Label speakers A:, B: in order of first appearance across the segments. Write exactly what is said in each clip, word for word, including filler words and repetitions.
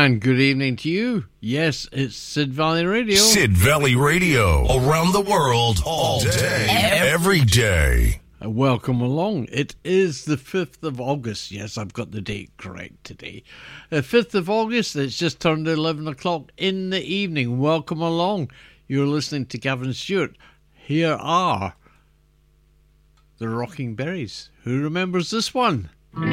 A: And good evening to you. Yes, it's Sid Valley Radio.
B: Sid Valley Radio. Around the world, all day, every day.
A: Uh, welcome along. It is the fifth of August. Yes, I've got the date correct today. The fifth of August, it's just turned eleven o'clock in the evening. Welcome along. You're listening to Gavin Stewart. Here are the Rocking Berries. Who remembers this one?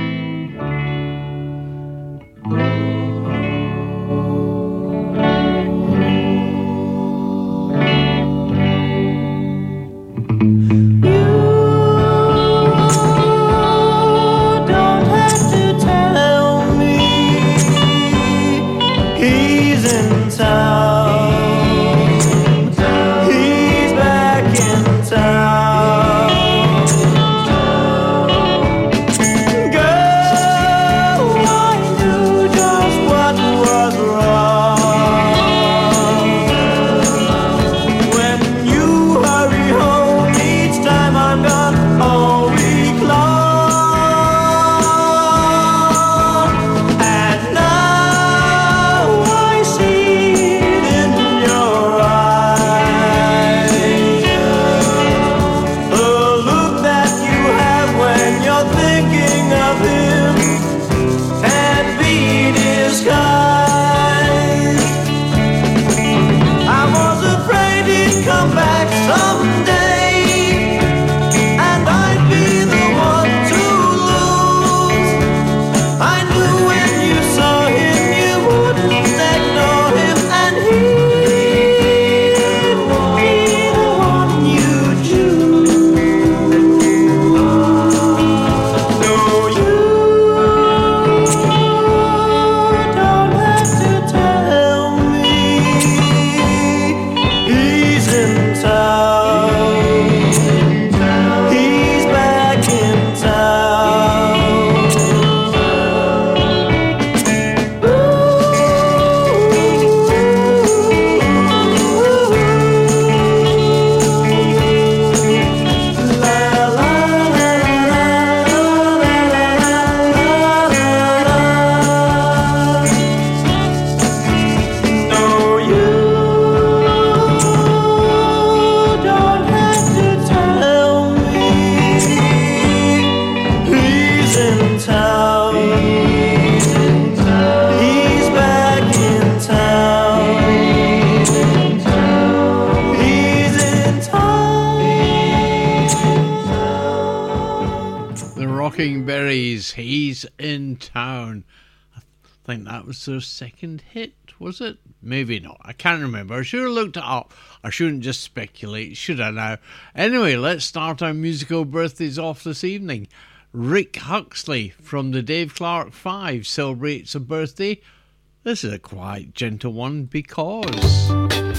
A: He's in Town. I think that was their second hit, was it? Maybe not. I can't remember. I should have looked it up. I shouldn't just speculate, should I now? Anyway, let's start our musical birthdays off this evening. Rick Huxley from the Dave Clark Five celebrates a birthday. This is a quite gentle one because...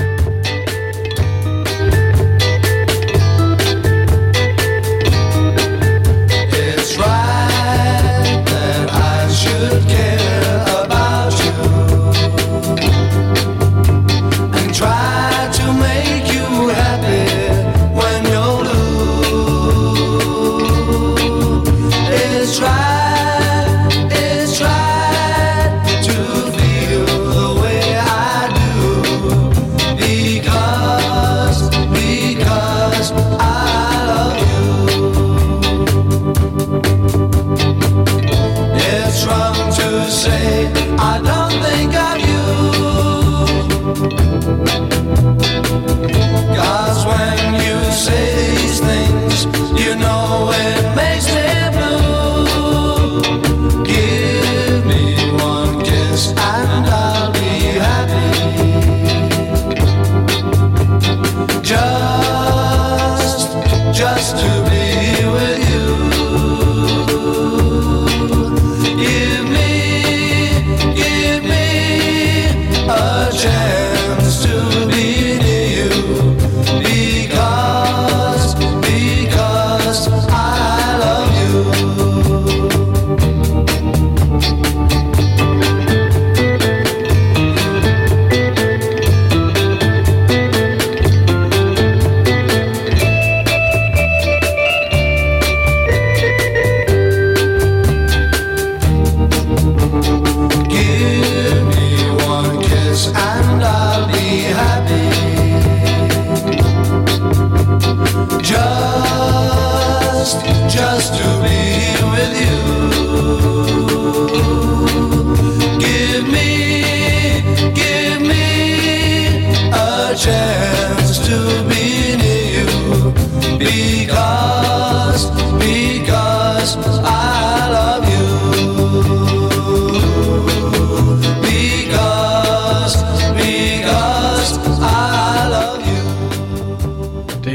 C: should care about you and try to make you happy when you're blue. It's right, it's right to feel the way I do.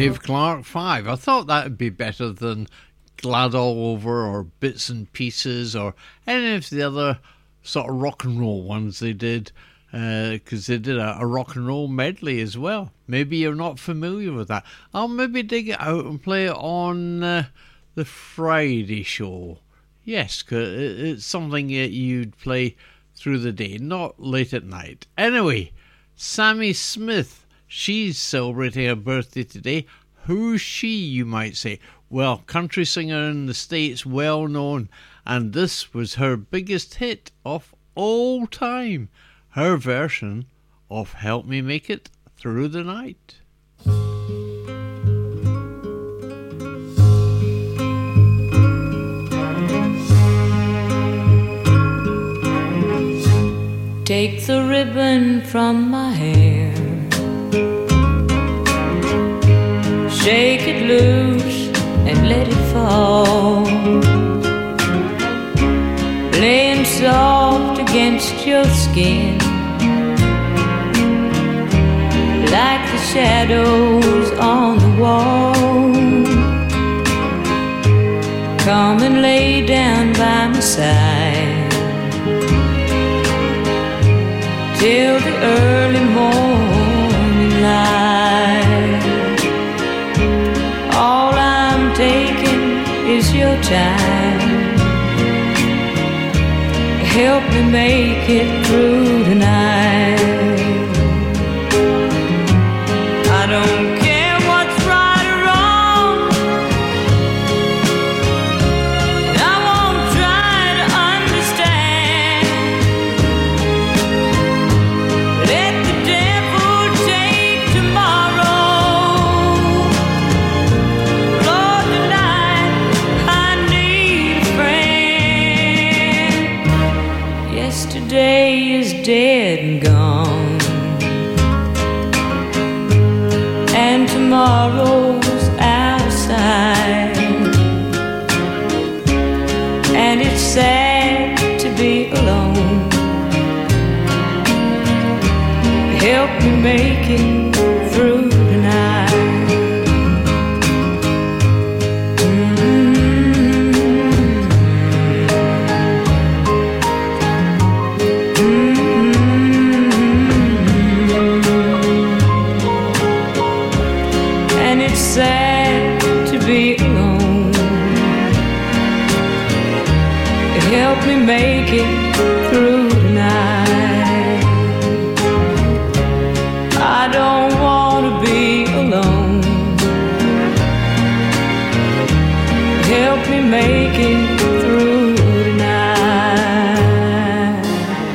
A: Dave Clark five. I thought that would be better than Glad All Over or Bits and Pieces or any of the other sort of rock and roll ones they did, because uh, they did a, a rock and roll medley as well. Maybe you're not familiar with that. I'll maybe dig it out and play it on uh, the Friday show. Yes, cause it's something that you'd play through the day, not late at night. Anyway, Sammy Smith. She's celebrating her birthday today. Who's she, you might say? Well, country singer in the States, well known. And this was her biggest hit of all time. Her version of Help Me Make It Through the Night.
D: Take the ribbon from my hair, shake it loose and let it fall, laying soft against your skin, like the shadows on the wall. Come and lay down by my side till the early morning light. All I'm taking is your time. Help me make it through tonight. I don't care what's right or wrong, and I won't try to understand. Let the devil take tomorrow. Lord, tonight I need a friend. Yesterday is dead and gone, and tomorrow's out of sight, and it's sad to be alone. Help me make it through tonight. And it's sad to be alone. Help me make it through tonight. I don't want to be alone. Help me make it through tonight.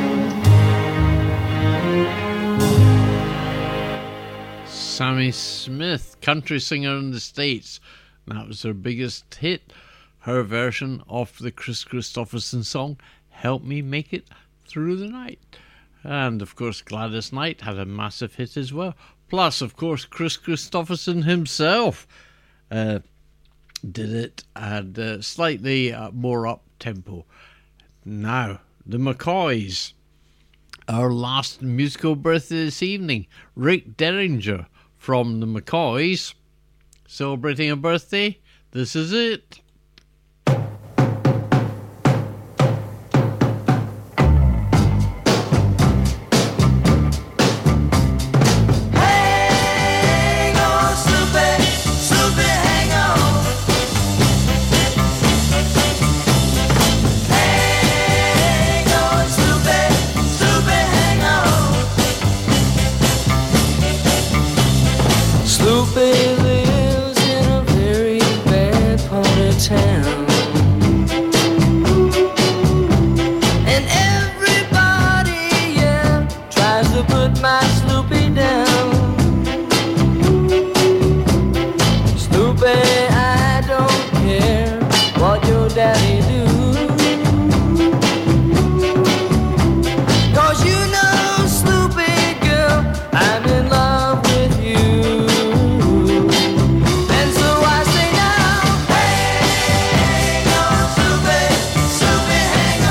A: Sammy Smith, country singer in the States. That was her biggest hit. Her version of the Chris Christopherson song, Help Me Make It Through the Night. And, of course, Gladys Knight had a massive hit as well. Plus, of course, Chris Christopherson himself uh, did it at uh, slightly uh, more up-tempo. Now, the McCoys. Our last musical birthday this evening, Rick Derringer from the McCoys, celebrating a birthday. This is it.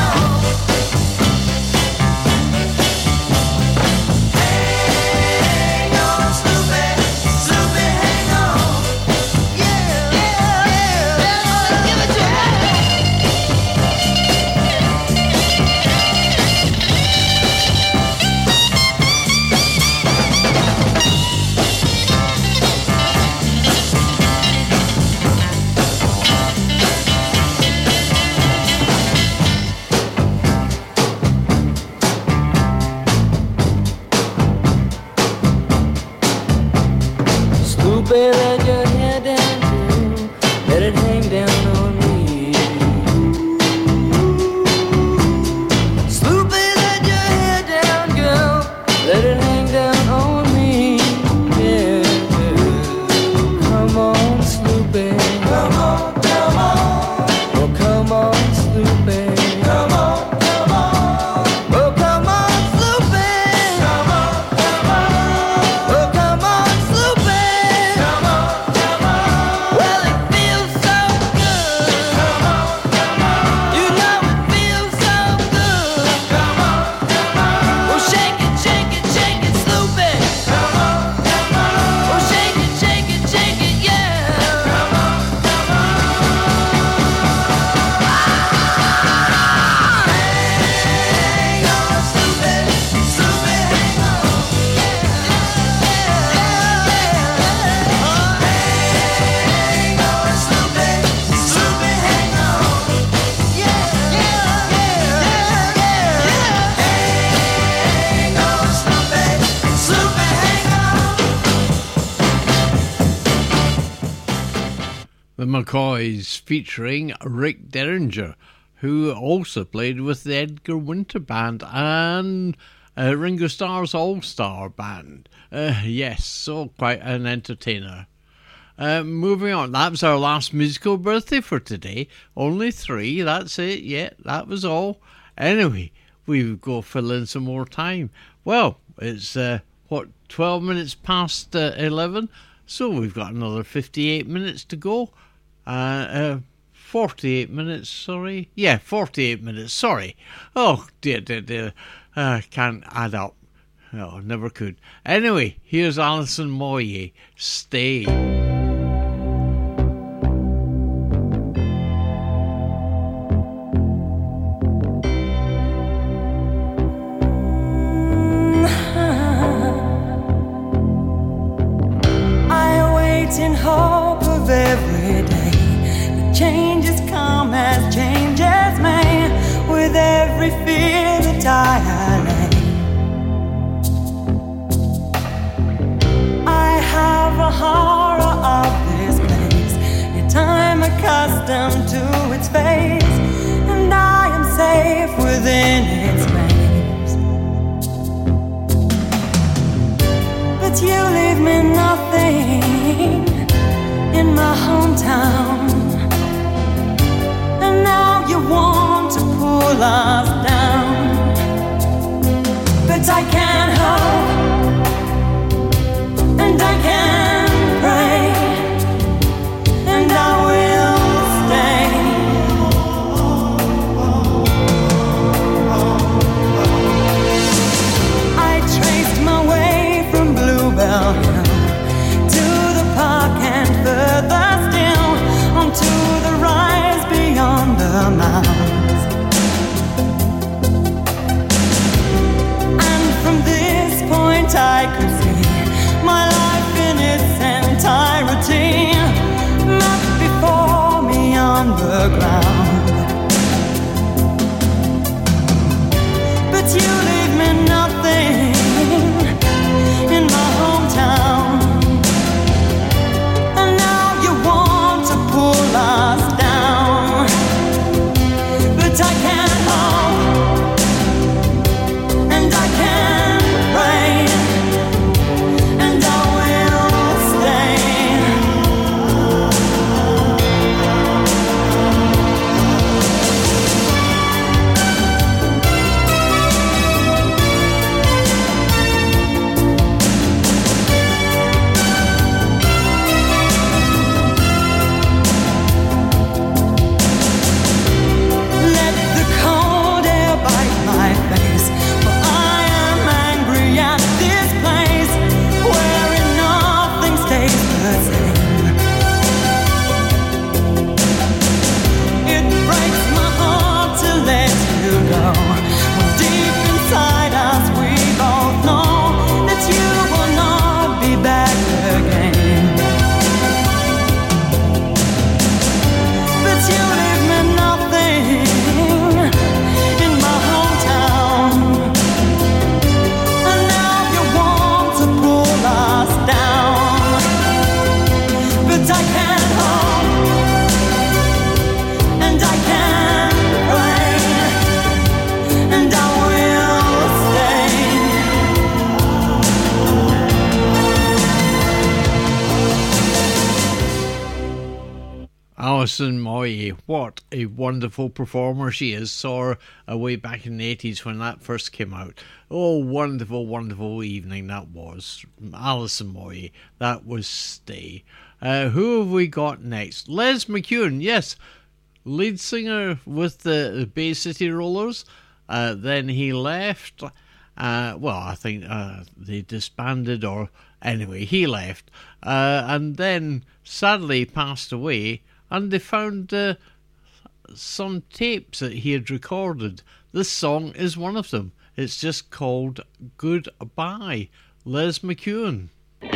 C: Hey
A: the McCoys featuring Rick Derringer, who also played with the Edgar Winter Band and uh, Ringo Starr's All-Star Band. Uh, yes, so quite an entertainer. Uh, moving on, that was our last musical birthday for today. Only three, that's it, yeah, that was all. Anyway, we go fill in some more time. Well, it's, uh, what, twelve minutes past uh, eleven? So we've got another fifty-eight minutes to go. Uh, uh, forty-eight minutes, sorry. Yeah, forty-eight minutes, sorry. Oh, dear, dear, dear. Uh, can't add up. Oh, never could. Anyway, here's Alison Moyet. Stay.
D: In hope of every day the changes come as changes may, with every fear that I allay. I have a horror of this place, yet I'm accustomed to its face, and I am safe within its maze. But you leave me nothing in my hometown, and now you want to pull us down. But I can't hope, and I can't pray, and I will stay. I traced my way from Bluebell Hill and further still onto the rise beyond the mounds. And from this point I could see my life in its entirety, mapped before me on the ground. But you leave me nothing in my hometown, pull us down. But I can't hope, and I can't pray, and I will stay.
A: Alison Moyet, what a wonderful performer she is. Saw her uh, way back in the eighties when that first came out. Oh, wonderful, wonderful evening that was. Alison Moyet, that was Stay. Uh, who have we got next? Les McKeown, yes, lead singer with the, the Bay City Rollers. Uh, then he left. Uh, well, I think uh, they disbanded, or anyway, he left. Uh, and then sadly passed away. And they found uh, some tapes that he had recorded. This song is one of them. It's just called Goodbye. Les McKeown.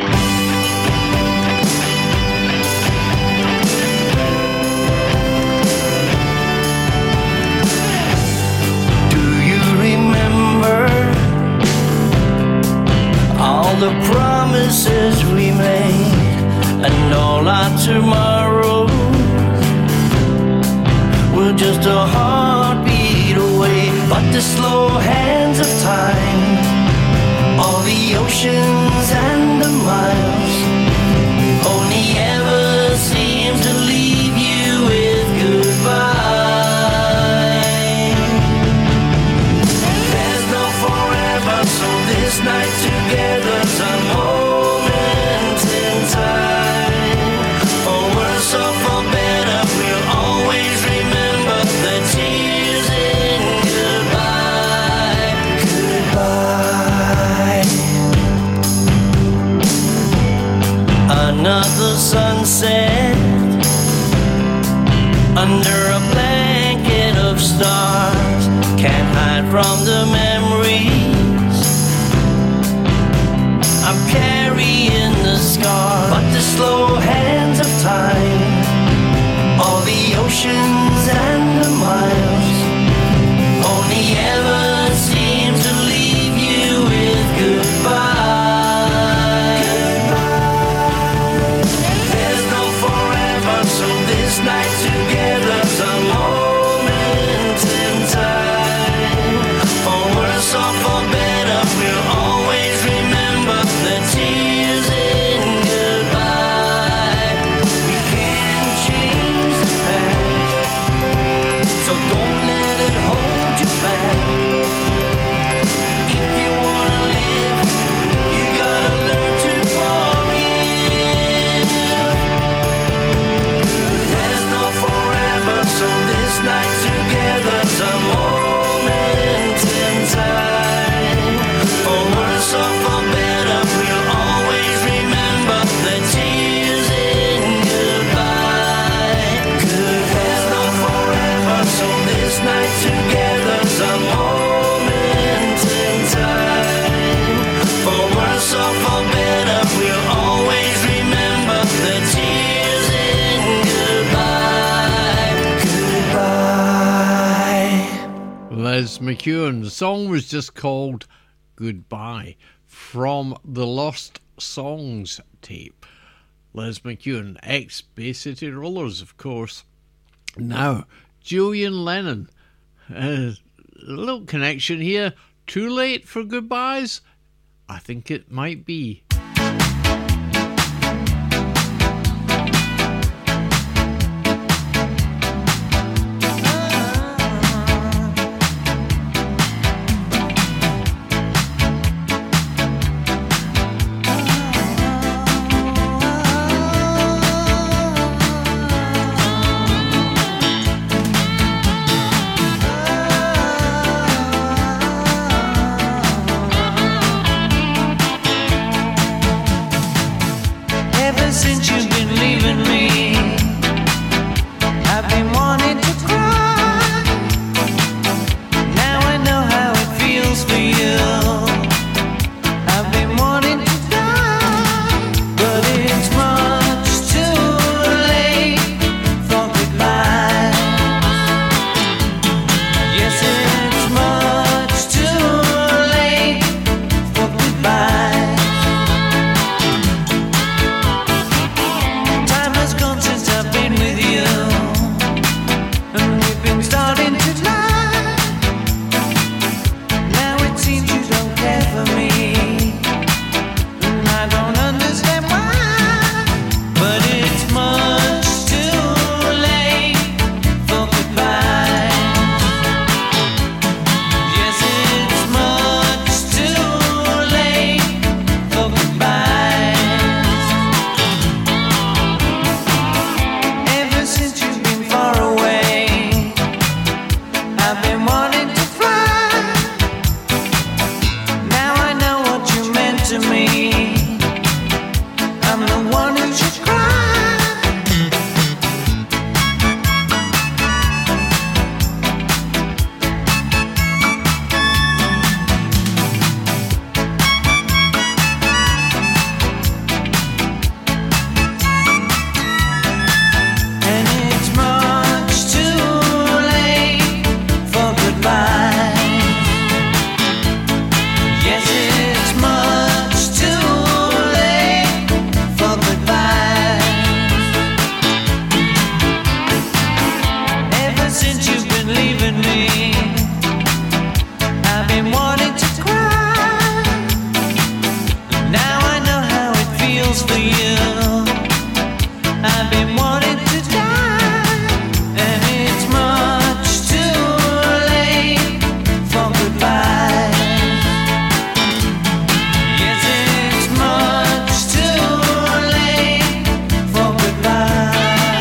C: Do you remember all the promises we made and all our tomorrows? we're just a heartbeat away. But the slow hands of time, all the oceans and the miles, only ever seem to leave you with goodbye. There's no forever, so this night together's a moment in time. For worse or for better, we'll always remember the tears in goodbye. Goodbye. Another sunset under a blanket of stars, can't hide from the memories I'm carrying the scars. But the slow hands of time, all the oceans and the miles, only ever seem to leave you with goodbye. Goodbye. There's no forever, so this night together's a moment in time. For worse or for better, we'll always remember the tears in goodbye. We can't change the past, so don't let it hold you back. If you wanna live, you gotta learn to forgive. There's no forever, so this night together's a moment in time. For worse or for better, we'll always remember the tears in goodbye. Good. There's no forever, so this night together's a moment in time. For worse or for better, we'll always remember the tears in goodbye. Goodbye.
A: Les McEwen. The song was just called Goodbye from the Lost Songs tape. Les McEwen, ex Bay City Rollers, of course. Now, Julian Lennon. Uh, a little connection here. Too late for goodbyes? I think it might be.
E: Oh,
C: just for you. I've been wanting to die, and it's much too late for goodbye. Yes, it's much too late for goodbye.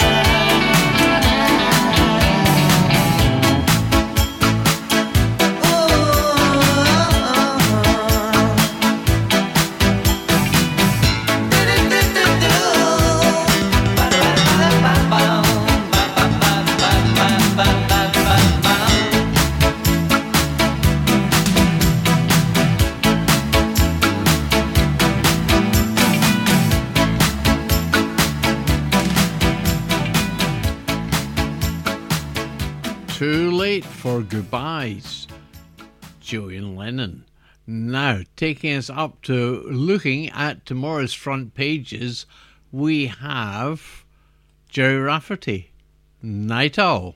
A: Too late for goodbyes. Julian Lennon. Now, taking us up to looking at tomorrow's front pages, we have Jerry Rafferty. Night Owl.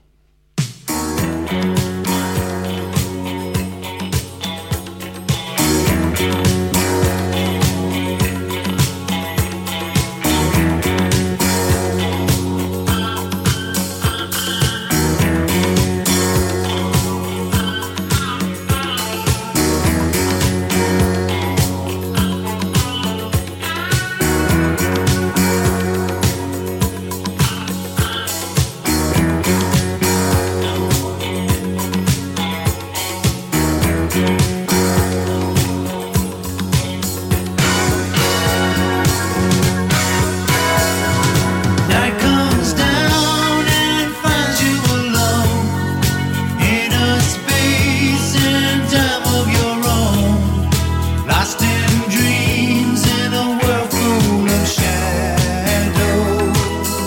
C: Night comes down and finds you alone in a space and time of your own, lost in dreams in a world full of shadows.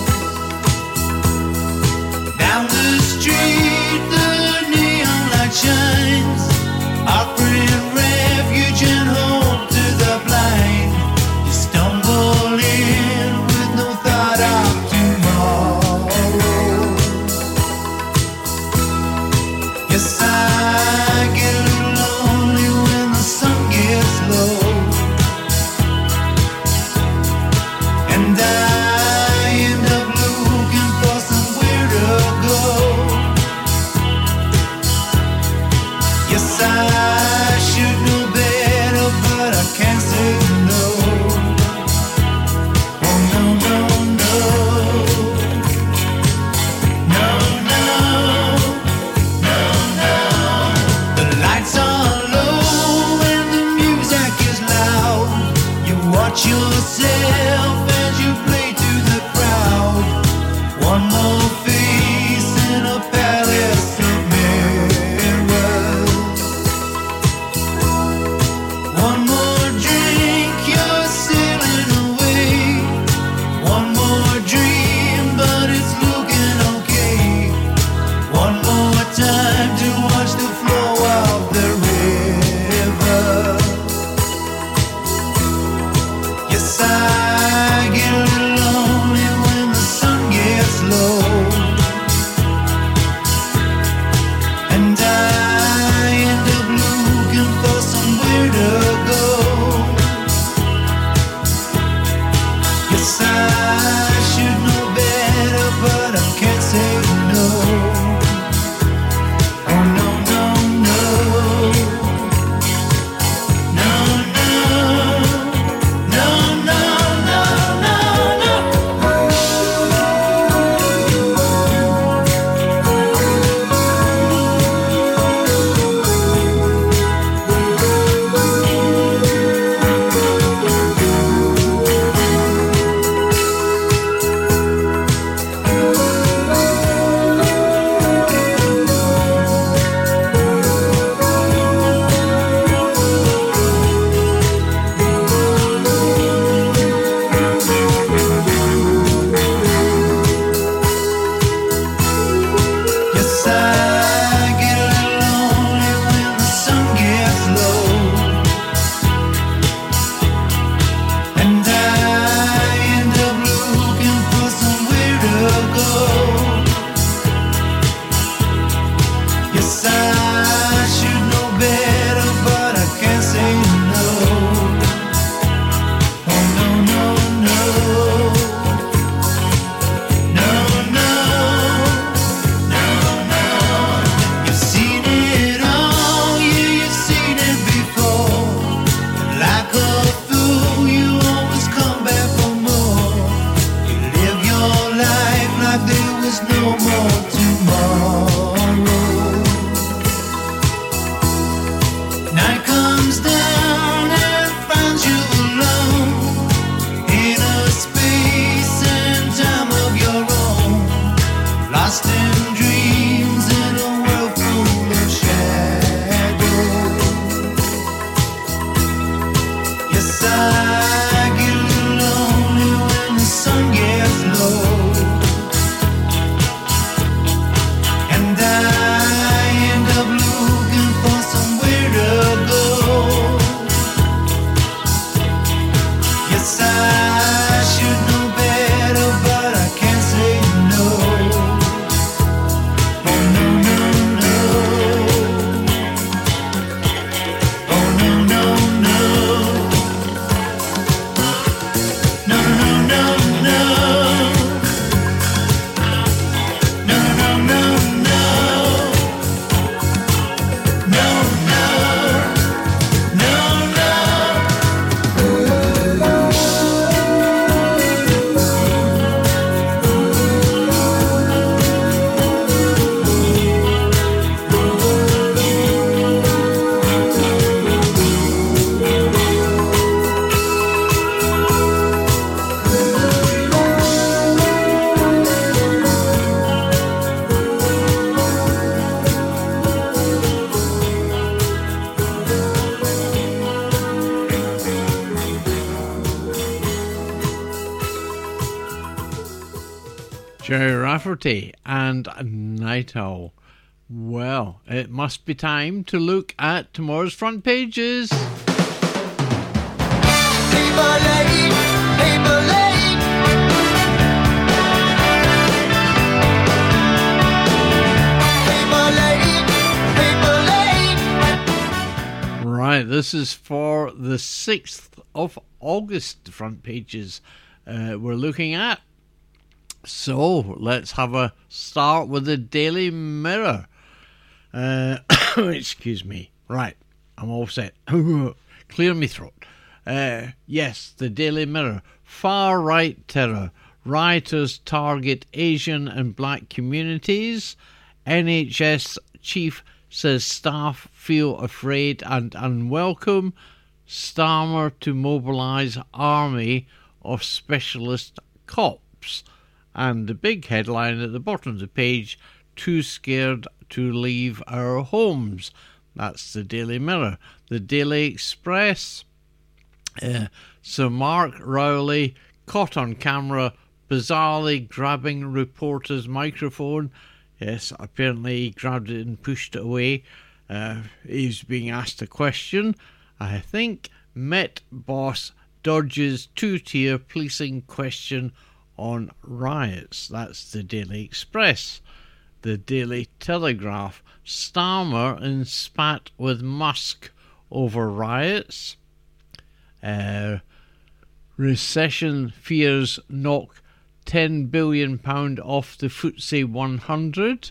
C: Down the street, the neon light shines, offering refuge and hope to the blind. You stumble in with no thought of tomorrow. Yes, I get a little lonely when the sun gets low, and I end up looking for somewhere to go. Yes, I should know better, but I can't say no. Oh no, no, no. No, no. No, no. The lights are low and the music is loud. You watch yourself as you play to the crowd. One more face in a palace of mirrors. One more drink, you're sailing away. One more dream, but it's looking okay. One more time to watch the flow of the river. Yes, I get a little lonely when the sun gets low, and I end up looking for somewhere to go. Yes, I should know better, but I can't say no. Oh no, no, no. No, no. No, no, no, no, no.
A: Jerry Rafferty and Night Owl. Well, it must be time to look at tomorrow's front pages.
C: Paper late, paper late. Paper late, paper late.
A: Right, this is for the sixth of August front pages uh, we're looking at. So let's have a start with the Daily Mirror. Uh, excuse me. Right, I'm all set. Clear me throat. Uh, yes, the Daily Mirror. Far-right terror. Rioters target Asian and black communities. N H S chief says staff feel afraid and unwelcome. Starmer to mobilise army of specialist cops. And the big headline at the bottom of the page, too scared to leave our homes. That's the Daily Mirror. The Daily Express, uh, Sir Mark Rowley caught on camera bizarrely grabbing reporter's microphone. Yes, apparently he grabbed it and pushed it away. Uh, he's being asked a question. I think Met boss dodges two-tier policing question on riots. That's the Daily Express. The Daily Telegraph, Starmer in spat with Musk over riots. Uh, recession fears knock ten billion pounds off the F T S E one hundred.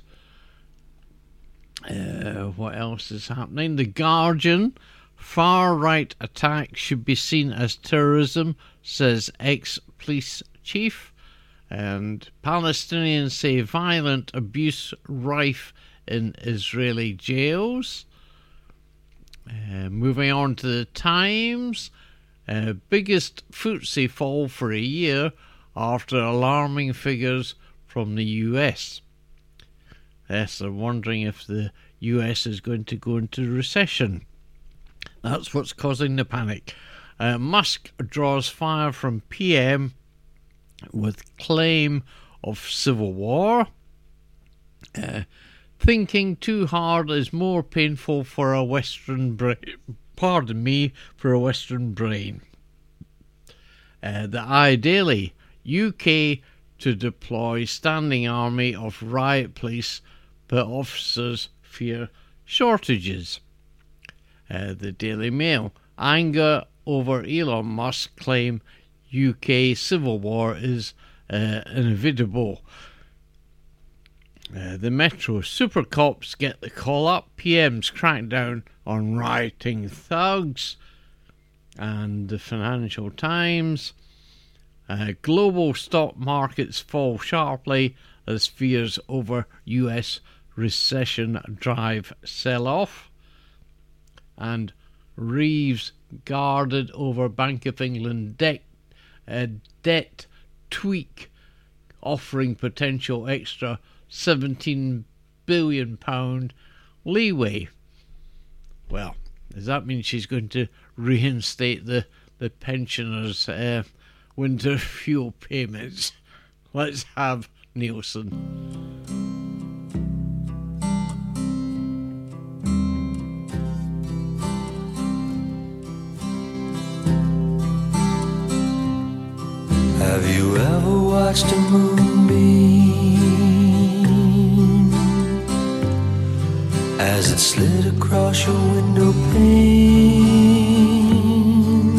A: Uh, what else is happening? The Guardian, far-right attack should be seen as terrorism, says ex-police chief. And Palestinians say violent abuse rife in Israeli jails. Uh, moving on to the Times. Uh, biggest F T S E fall for a year after alarming figures from the U S. Yes, they're wondering if the U S is going to go into recession. That's what's causing the panic. Uh, Musk draws fire from P M with claim of civil war. Uh, thinking too hard is more painful for a Western brain. Pardon me, for a Western brain. Uh, the iDaily, U K to deploy standing army of riot police, but officers fear shortages. Uh, the Daily Mail, anger over Elon Musk claim U K civil war is uh, inevitable. Uh, the Metro, super cops get the call up, P M's crackdown on rioting thugs. And the Financial Times, uh, global stock markets fall sharply as fears over U S recession drive sell-off. And Reeves guarded over Bank of England debt A debt tweak offering potential extra seventeen billion pounds leeway. Well, does that mean she's going to reinstate the, the pensioners' uh, winter fuel payments? Let's have Nielsen.
C: Have you ever watched a moonbeam as it slid across your window pane,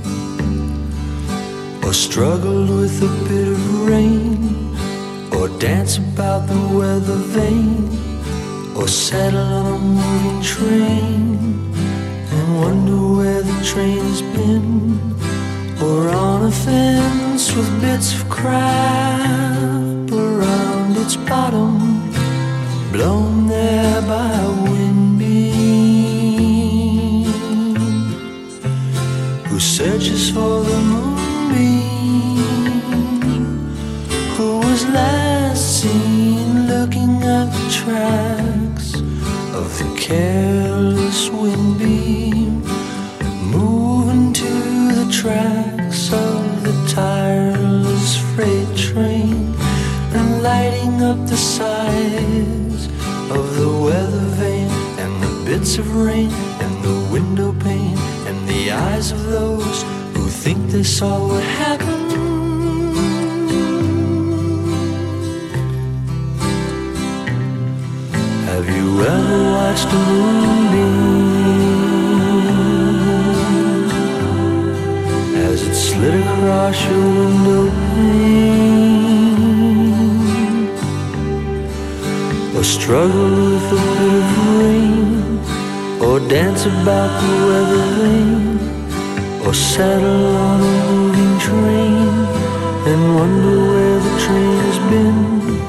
C: or struggled with a bit of rain, or dance about the weather vane, or settle on a moving train and wonder where the train's been, or on a fence with bits of crap around its bottom, blown there by a wind beam, who searches for the moonbeam, who was last seen looking at the tracks of the careless wind beam, moving to the tracks of the tireless freight train, and looking up the sides of the weather vane, and the bits of rain, and the window pane, and the eyes of those who think they saw what happened. Have you ever watched a moonbeam as it slid across your window pane, or struggle with a bit of rain, or dance about the weather vane, or settle on a moving train and wonder where the train has been?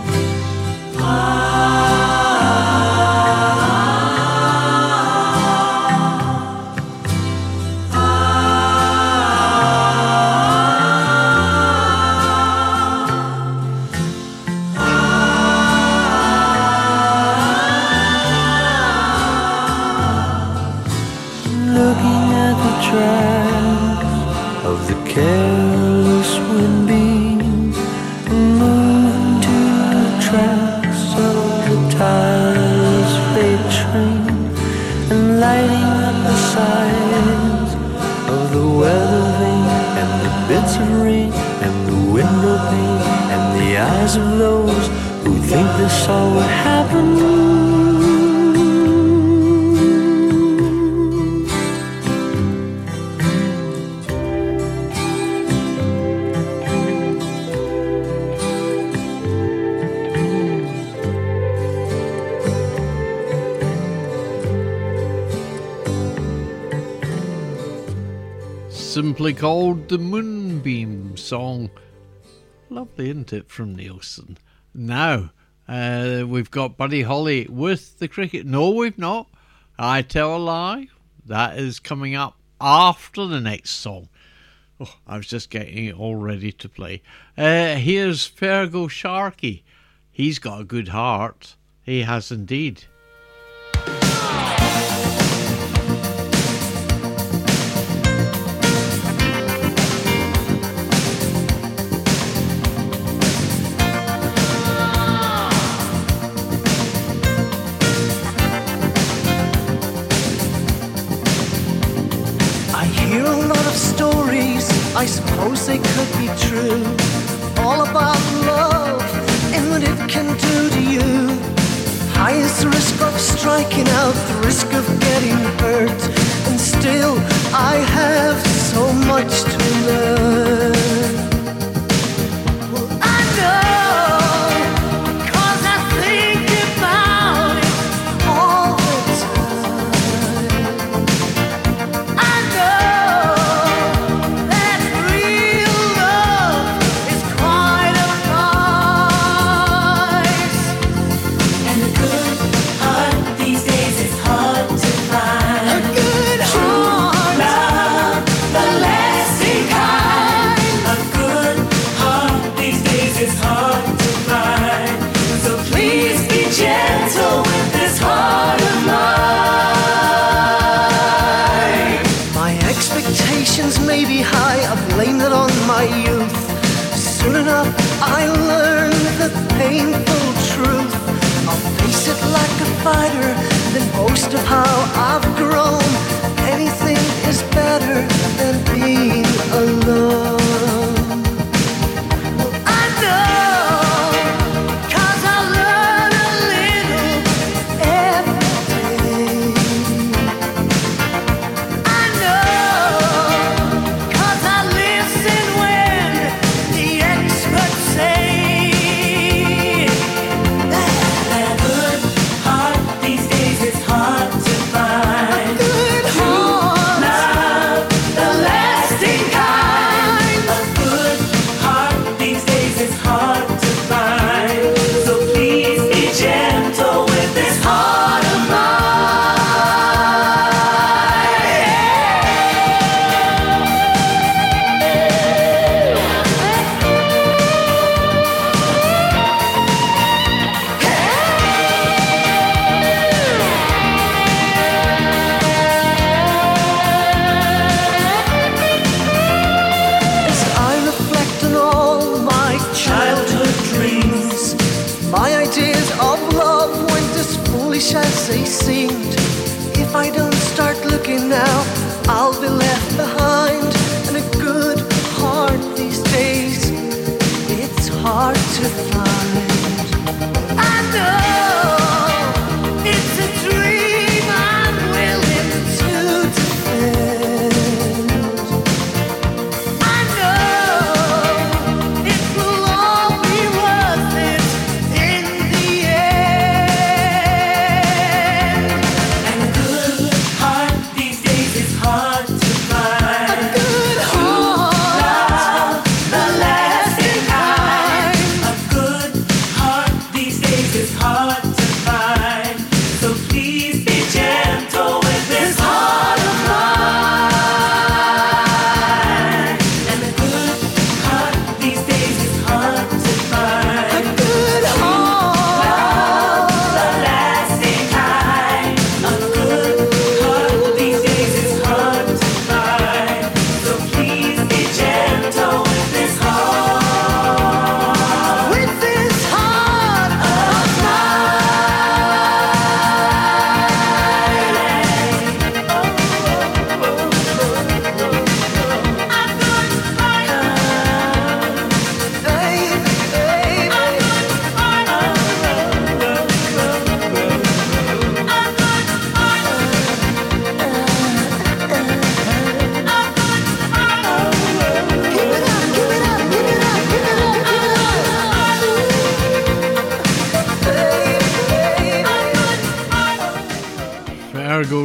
C: Careless wind beam, moving to the tracks of the tireless freight train, and lighting up the sides of the weather vane, and the bits of rain, and the window pane, and the eyes of those who think they saw what happened.
A: Simply called the Moonbeam Song. Lovely, isn't it, from Nielsen? Now, uh, we've got Buddy Holly with the cricket. No, we've not. I tell a lie. That is coming up after the next song. Oh, I was just getting it all ready to play. Uh, here's Fergal Sharkey. He's got a good heart. He has indeed.
E: I suppose they could be true, all about love and what it can do to you. High is the risk of striking out, the risk of getting hurt, and still I have so much to learn. Well, I know, because I think about it all the time. I know may be high, I blame that on my youth. Soon enough I learn the painful truth. I'll face it like a fighter, then boast of how I've grown. Anything is better than being alone. Well, I know, 'cause I learn a little every day. I know, 'cause I listen when the experts say that a good heart these days is hard to find. A good heart, love, the lasting kind.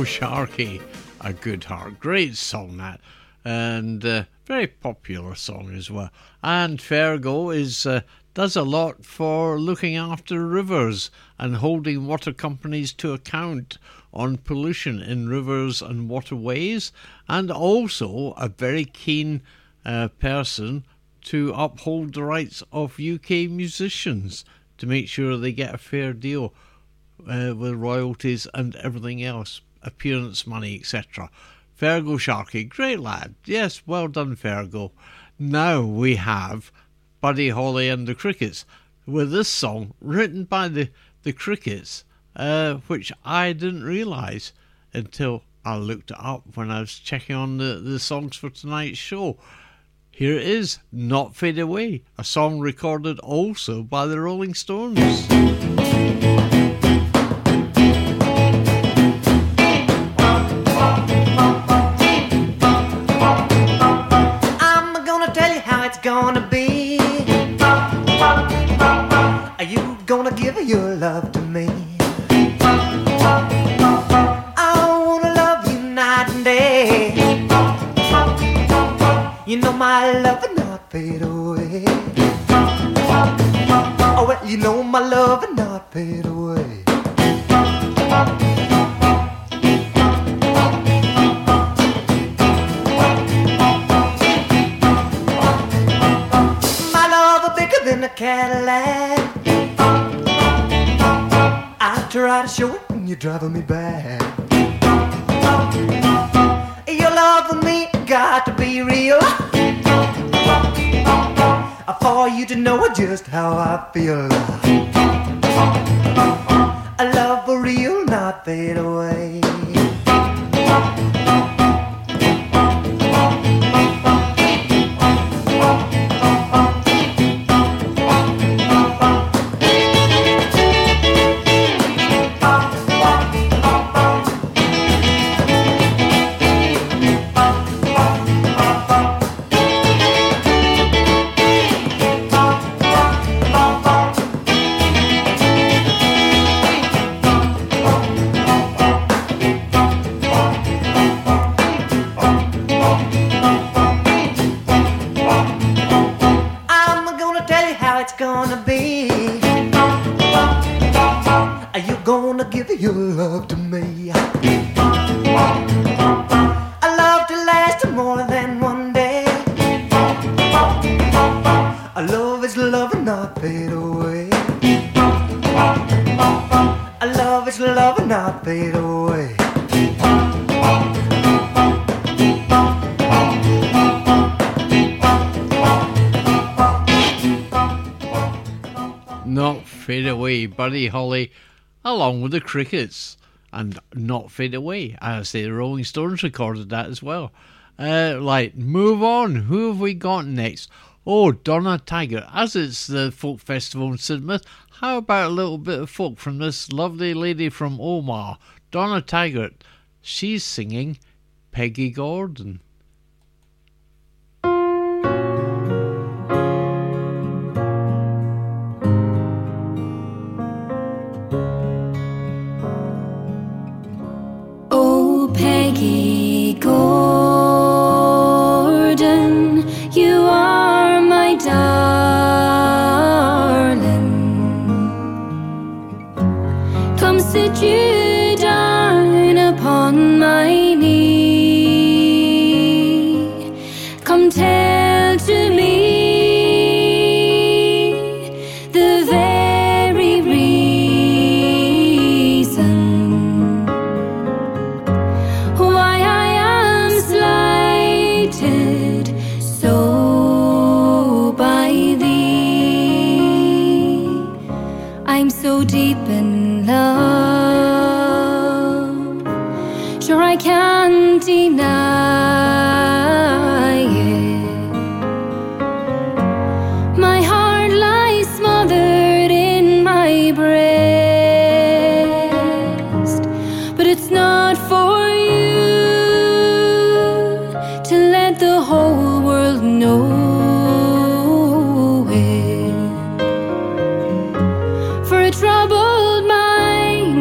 A: Sharkey, A Good Heart. Great song that, and uh, very popular song as well. And Fergal is uh, does a lot for looking after rivers and holding water companies to account on pollution in rivers and waterways, and also a very keen uh, person to uphold the rights of U K musicians to make sure they get a fair deal uh, with royalties and everything else, appearance money, et cetera. Fergal Sharkey, great lad. Yes, well done, Fergal. Now we have Buddy Holly and the Crickets with this song written by the, the Crickets, uh, which I didn't realise until I looked it up when I was checking on the, the songs for tonight's show. Here it is, Not Fade Away, a song recorded also by the Rolling Stones.
E: I'm gonna tell you how it's gonna be. Are you gonna give your love to me? I wanna love you night and day. You know my love will not fade away. Oh, well, you know my love will not fade away. My love is bigger than a Cadillac. I try to show it and you're driving me back. Your love for me got to be real, for you to know just how I feel. A love for real, not fade away. Gonna be, are you gonna give your love to me? A love to last more than one day. A love is love and not fade away. A love is love and not fade away.
A: Not Fade Away, Buddy Holly, along with the Crickets, and Not Fade Away. I say the Rolling Stones recorded that as well. Uh, like, move on. Who have we got next? Oh, Donna Taggart. As it's the folk festival in Sidmouth, how about a little bit of folk from this lovely lady from Omagh, Donna Taggart? She's singing Peggy Gordon.
F: Peggy Gordon, you are my darling. Come sit you down upon my knee. Come tell to me the very reason why I am slighted so by thee. I'm so deep in love, sure I can't deny it. My heart lies smothered in my breast, but it's not for to let the whole world know it. For a troubled mind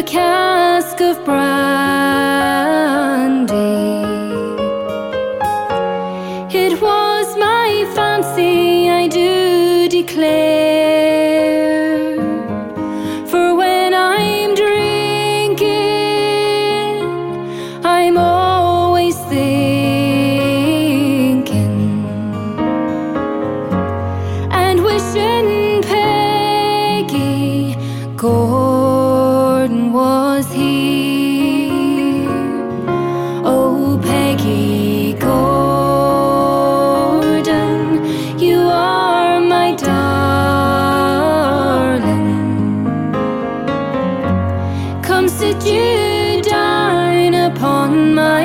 F: a cask of brandy. It was my fancy, I do declare, for when I'm drinking, I'm always thinking and wishing Peggy Gordon was here. Oh, Peggy Gordon, you are my darling. Come sit you down upon my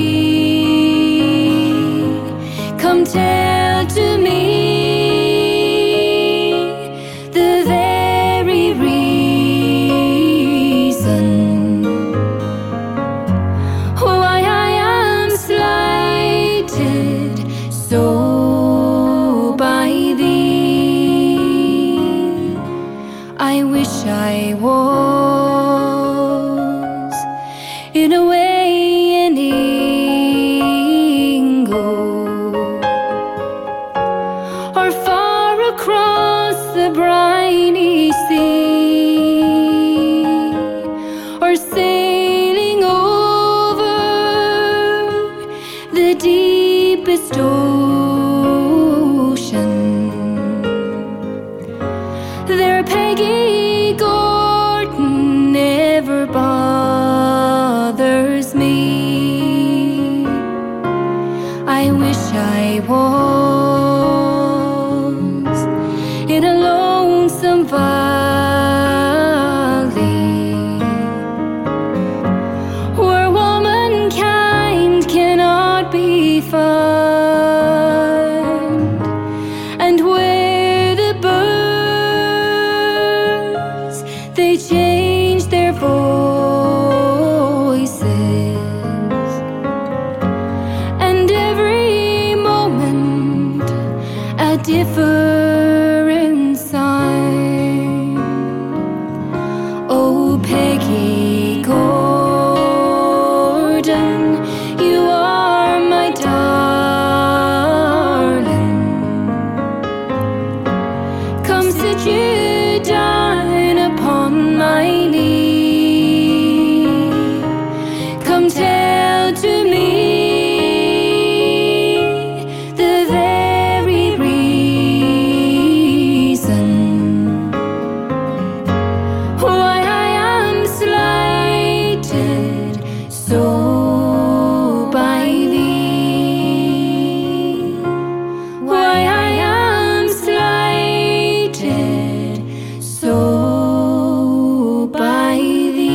F: knee. Come tell to me the very reason why I am slighted so by thee. I wish I was in a way in Ingo, or far across the briny sea, or sailing over the deepest ocean. There Peggy Gordon never bothers me. I wish I was in a lonesome valley where womankind cannot be found, and where the birds, they change their voices, and every moment a different sound. Oh, Peggy Gordon, you are my darling. Come sit you down upon my knee. Come tell to me the very reason why I am slighted so by thee. Why I am slighted so by thee.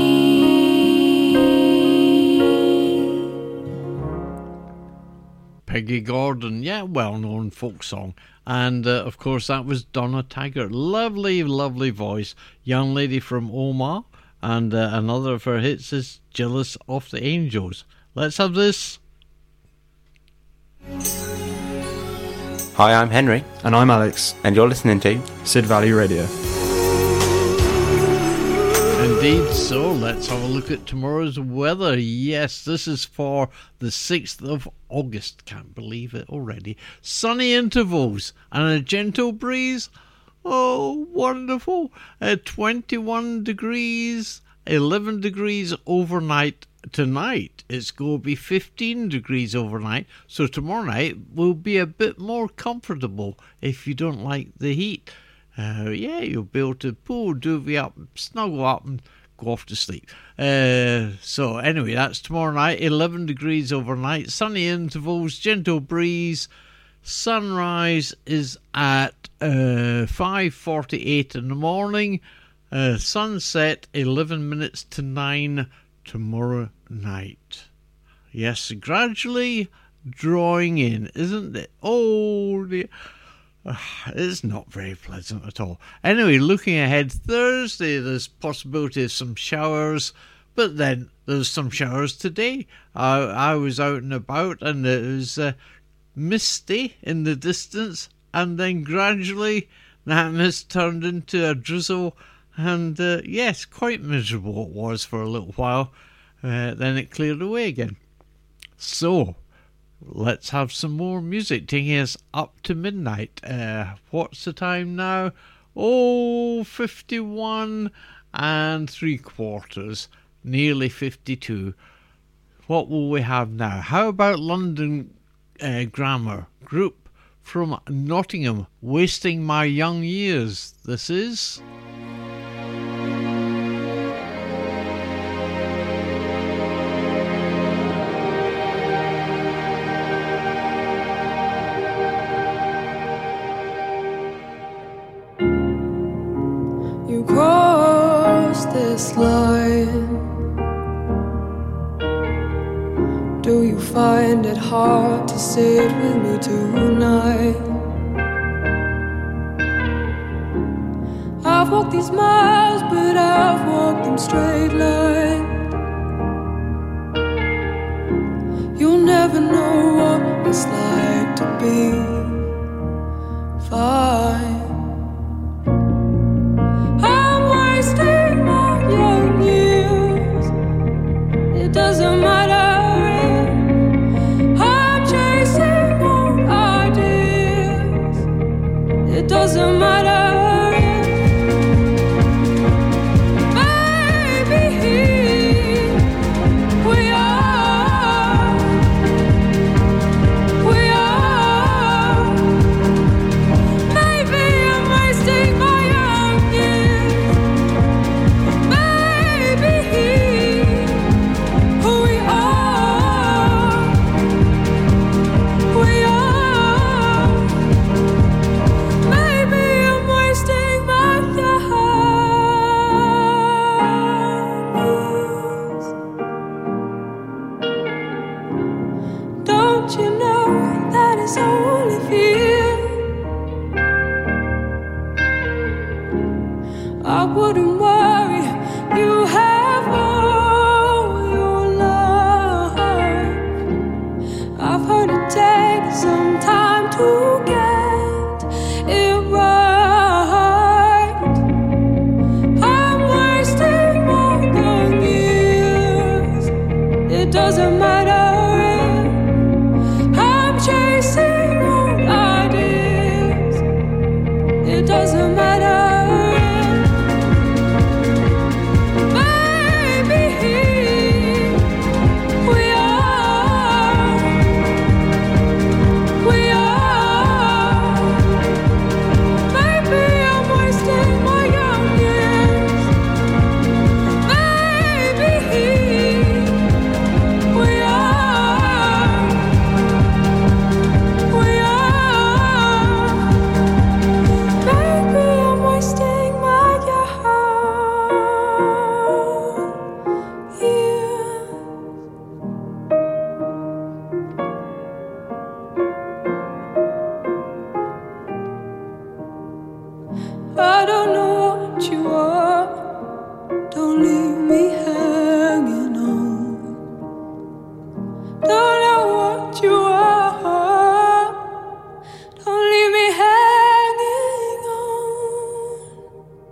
A: Peggy Gordon, yeah, well-known folk song. And, uh, of course, that was Donna Taggart. Lovely, lovely voice. Young lady from Omagh. And uh, another of her hits is Jealous of the Angels. Let's have this.
G: Hi, I'm Henry,
H: And I'm Alex,
G: and you're listening to
H: Sid Valley Radio.
A: Indeed, so let's have a look at tomorrow's weather. Yes, this is for the sixth of August. Can't believe it already. Sunny intervals and a gentle breeze. Oh, wonderful. Uh, twenty-one degrees, eleven degrees overnight. Tonight it's going to be fifteen degrees overnight, so tomorrow night will be a bit more comfortable if you don't like the heat. Uh, yeah, you'll be able to pull a duvet up, snuggle up and go off to sleep. Uh, so anyway, that's tomorrow night, eleven degrees overnight, sunny intervals, gentle breeze. Sunrise is at uh, five forty-eight in the morning. Uh, sunset eleven minutes to nine tomorrow night. Yes, gradually drawing in, isn't it? Oh dear. It's not very pleasant at all. Anyway, looking ahead, Thursday there's possibility of some showers, but then there's some showers today. I, I was out and about and it was uh, misty in the distance, and then gradually that mist turned into a drizzle And uh, yes, quite miserable it was for a little while. Uh, then it cleared away again. So, let's have some more music, taking us up to midnight. Uh, what's the time now? Oh, fifty-one and three quarters, nearly fifty-two. What will we have now? How about London uh, Grammar Group from Nottingham, Wasting My Young Years? This is...
I: You crossed this line. Do you find it hard to sit with me tonight? I've walked these miles, but I've walked them straight line. You'll never know what it's like to be fine. Doesn't matter if I'm chasing old ideas. It doesn't matter if maybe we are, we are. Maybe I'm wasting my young years. Maybe I wouldn't worry, you have all your life. I've heard it takes some time to get it right. I'm wasting my young years. It doesn't matter if I'm chasing old ideas. It doesn't matter. I don't know what you are. Don't leave me hanging on. Don't know what you are. Don't leave me hanging on.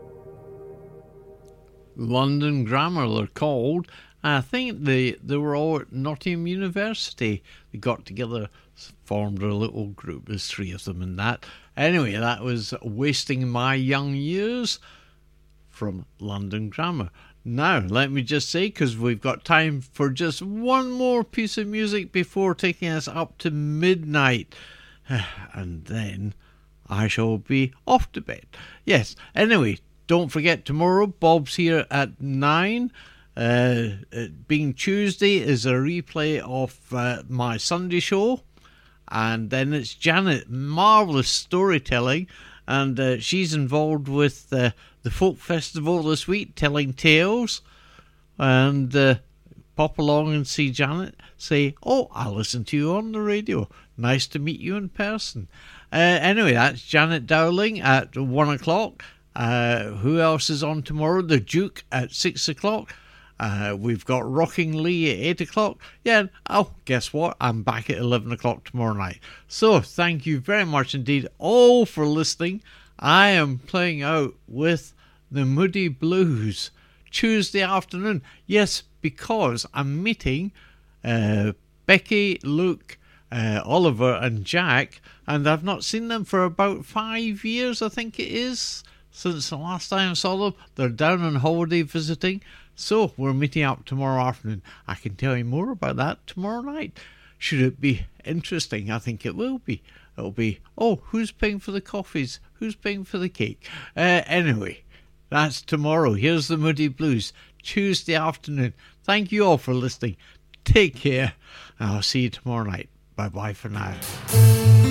A: London Grammar, they're called. I think they, they were all at Nottingham University. They got together, formed a little group. There's three of them in that. Anyway, that was Wasting My Young Years from London Grammar. Now, let me just say, because we've got time for just one more piece of music before taking us up to midnight. And then I shall be off to bed. Yes, anyway, don't forget tomorrow, Bob's here at nine. Uh, it being Tuesday is a replay of uh, my Sunday show. And then it's Janet, marvellous storytelling, and uh, she's involved with uh, the folk festival this week, telling tales. And uh, pop along and see Janet, say, oh, I listen to you on the radio. Nice to meet you in person. Uh, anyway, that's Janet Dowling at one o'clock. Uh, who else is on tomorrow? The Duke at six o'clock. Uh, we've got Rocking Lee at eight o'clock. Yeah, oh, guess what? I'm back at eleven o'clock tomorrow night. So, thank you very much indeed all for listening. I am playing out with the Moody Blues, Tuesday afternoon. Yes, because I'm meeting uh, Becky, Luke, uh, Oliver and Jack, and I've not seen them for about five years, I think it is, since the last time I saw them. They're down on holiday visiting, so we're meeting up tomorrow afternoon. I can tell you more about that tomorrow night. Should it be interesting? I think it will be. It'll be, oh, who's paying for the coffees? Who's paying for the cake? Uh, anyway, that's tomorrow. Here's the Moody Blues, Tuesday afternoon. Thank you all for listening. Take care, and I'll see you tomorrow night. Bye-bye for now.